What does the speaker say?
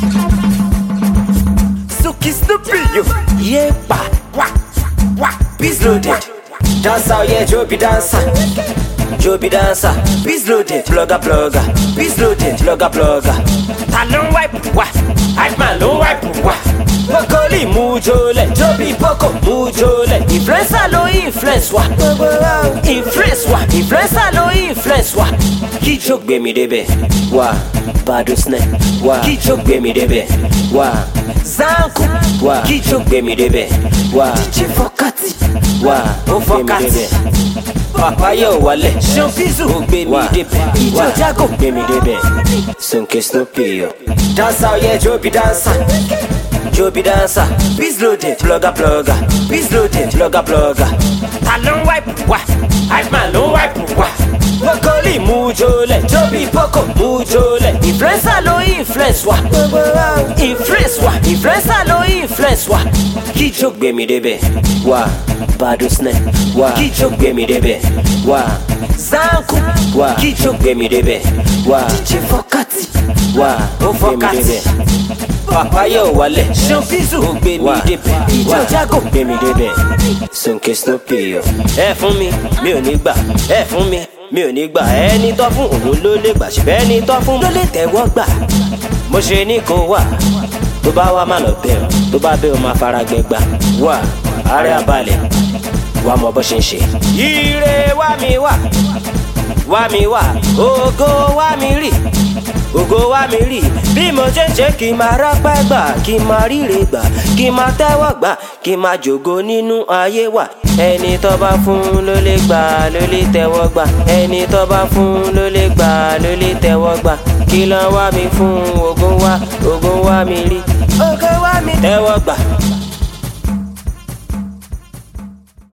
Suki Snoopy, yo. Yeah, pa. Wah. Biz loaded. Dancer, yeah, Joby dancer. Joby dancer. Biz loaded. Blogger. Biz loaded. Blogger. Talon wipe, wah. Hype man, long wipe, wah. Pokoli mujole, Joby Poco mujole. Influencer lo influence wa. Influencer lo influence wa. Ki joke be mi debe, wa. Bado snake, wa. Ki joke be mi debe, wa. Zanku, wa. Ki joke be mi debe, wa. DJ Fokati, wa. O Fokati. Papa yo wale, Champizu, o be mi debe, Ijo Jago be mi debe. Sunke Snoopy yo. Dancer yeah, Joby dancer. Joby dancer, biz loaded, blogger, biz loaded, blogger. Talon wipe, wah, hype man, long wipe, wah. Pokoli mujole, Joby Poco mujole. Influencer lo influence wa, influencer lo influence wa. Ki joke be mi debe, wa. Bado snake, wa. Ki joke be mi debe, wa. Zanku, wa. Ki joke be mi debe, wa. DJ Fokati, wa. O Fokati. Papa yo wale, Champizu, o be mi debe, Ijo Jago be mi debe. Sunke Snoopy yo. Ẹ fún mi ò ní gbà. Ẹ fún mi ò ní gbà. Ẹni tó fún òun ló lè gbà, ṣùgbọ́n ẹni tó fún ló lè tẹ́wọ́ gbà. Mo ṣe ní kó wà, tó bá wá má lọ bẹ̀ ọ́, tó bá bẹ̀ ọ́ máa fara gbẹgbà. Wà, ààrẹ abalẹ̀, wà mọ bó ṣe ń ṣe. Ire wá mi wà, ògo wá mi rí. Ògo wá mi rí, bí mo ṣe ń ṣe kí n máa rápẹ́ gbà, kí n máa ríre gbà, kí n máa tẹ́wọ́ gbà, kí n máa jògo nínú ayé wa. Ẹni tó bá fún ló lè gbà, ló lè tẹ́wọ́ gbà. Ẹni tó bá fún ló lè gbà, ló lè tẹ́wọ́ gbà. Kí ló wá mi fún ògo wá mi rí. Ògo wá mi tẹ́wọ́ gbà.